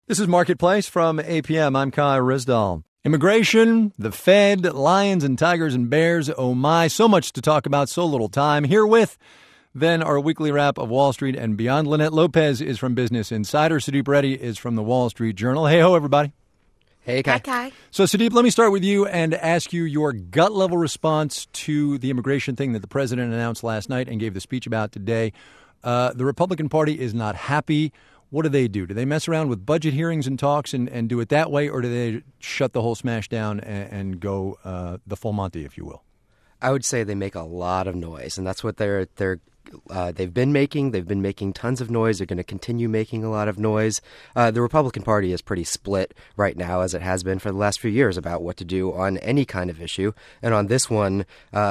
This is Marketplace from APM. I'm Kai Rizdal. Immigration, the Fed, lions and tigers and bears. Oh my, so much to talk about, so little time. Herewith, then, our weekly wrap of Wall Street and beyond. Lynette Lopez is from Business Insider. Sudeep Reddy is from the Wall Street Journal. Hey ho, everybody. Hey, Kai. Hi, Kai. So, Sudeep, let me start with you and ask you your gut-level response to the immigration thing that the president announced last night and gave the speech about today. The Republican Party is not happy. What do? Do they mess around with budget hearings and talks and do it that way, or do they shut the whole smash down and go the full Monty, if you will? I would say they make a lot of noise, and that's what they've been making. They've been making tons of noise. They're going to continue making a lot of noise. The Republican Party is pretty split right now, as it has been for the last few years, about what to do on any kind of issue. And on this one,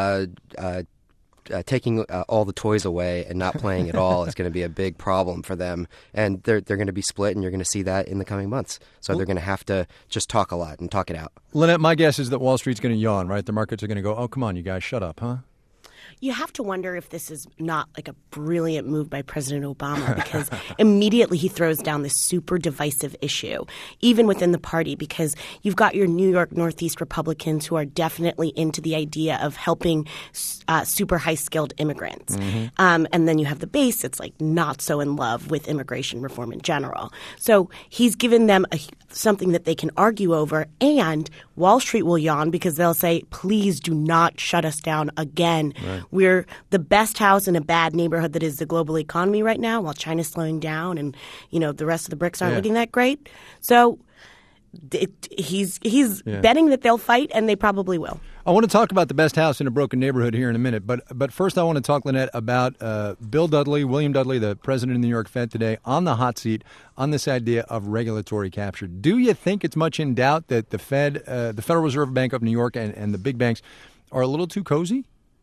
taking all the toys away and not playing at all is going to be a big problem for them. And they're going to be split, and you're going to see that in the coming months. So they're going to have to just talk a lot and talk it out. Lynette, my guess is that Wall Street's going to yawn, right? The markets are going to go, oh, come on, you guys, shut up, huh? You have to wonder if this is not like a brilliant move by President Obama, because immediately he throws down this super divisive issue, even within the party, because you've got your New York Northeast Republicans who are definitely into the idea of helping super high-skilled immigrants. Mm-hmm. And then you have the base that's like not so in love with immigration reform in general. So he's given them something that they can argue over, and Wall Street will yawn because they'll say, please do not shut us down again. Right. We're the best house in a bad neighborhood that is the global economy right now, while China's slowing down and, the rest of the BRICS aren't looking that great. So he's betting that they'll fight, and they probably will. I want to talk about the best house in a broken neighborhood here in a minute. But first I want to talk, Lynette, about William Dudley, the president of the New York Fed today, on the hot seat on this idea of regulatory capture. Do you think it's much in doubt that the Fed, the Federal Reserve Bank of New York and the big banks are a little too cozy?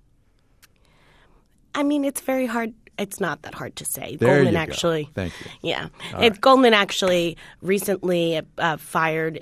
I mean, it's very hard. It's not that hard to say. There Goldman you actually, go. Thank you. Yeah, right. Goldman actually recently fired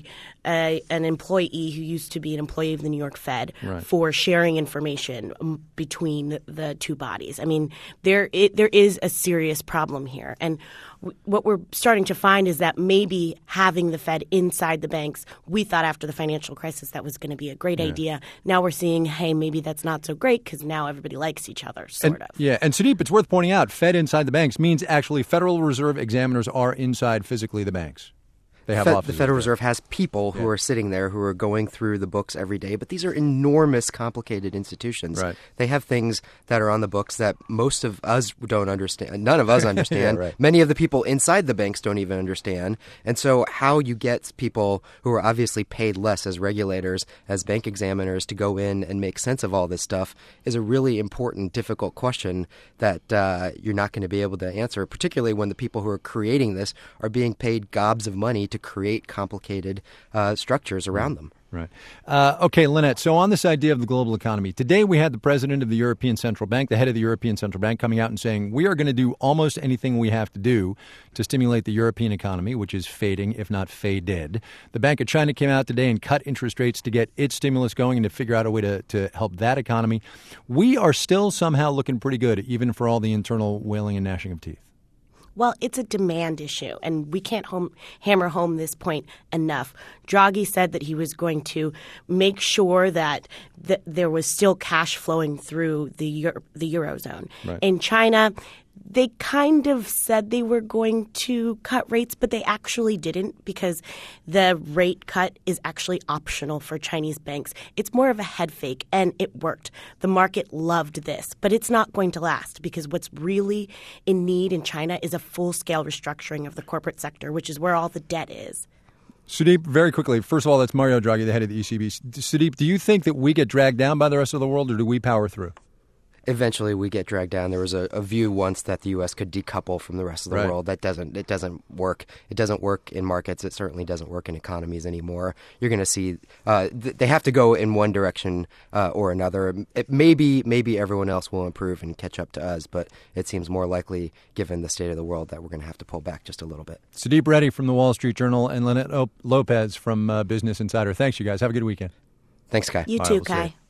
an employee who used to be an employee of the New York Fed for sharing information between the two bodies. I mean, there is a serious problem here, and what we're starting to find is that maybe having the Fed inside the banks, we thought after the financial crisis that was going to be a great idea. Now we're seeing, hey, maybe that's not so great because now everybody likes each other, sort of. Yeah, and Sudeep, it's worth pointing out, Fed inside the banks means actually Federal Reserve examiners are inside physically the banks. They have the Federal Reserve has people who are sitting there who are going through the books every day, but these are enormous, complicated institutions. Right. They have things that are on the books that most of us don't understand. None of us understand. Yeah, right. Many of the people inside the banks don't even understand. And so how you get people who are obviously paid less as regulators, as bank examiners, to go in and make sense of all this stuff is a really important, difficult question that you're not going to be able to answer, particularly when the people who are creating this are being paid gobs of money to create complicated structures around them. Right. Okay, Lynette, so on this idea of the global economy, today we had the president of the European Central Bank, the head of the European Central Bank, coming out and saying we are going to do almost anything we have to do to stimulate the European economy, which is fading, if not faded. The Bank of China came out today and cut interest rates to get its stimulus going and to figure out a way to help that economy. We are still somehow looking pretty good, even for all the internal wailing and gnashing of teeth. Well, it's a demand issue, and we can't hammer home this point enough. Draghi said that he was going to make sure that there was still cash flowing through the Eurozone. Right. In China, they kind of said they were going to cut rates, but they actually didn't, because the rate cut is actually optional for Chinese banks. It's more of a head fake, and it worked. The market loved this, but it's not going to last, because what's really in need in China is a full-scale restructuring of the corporate sector, which is where all the debt is. Sudeep, very quickly, first of all, that's Mario Draghi, the head of the ECB. Sudeep, do you think that we get dragged down by the rest of the world, or do we power through? Eventually, we get dragged down. There was a view once that the U.S. could decouple from the rest of the world. It doesn't work. It doesn't work in markets. It certainly doesn't work in economies anymore. You're going to see they have to go in one direction or another. Maybe everyone else will improve and catch up to us, but it seems more likely, given the state of the world, that we're going to have to pull back just a little bit. Sudeep Reddy from the Wall Street Journal and Lynette Lopez from Business Insider. Thanks, you guys. Have a good weekend. Thanks, Kai. You too, Kai.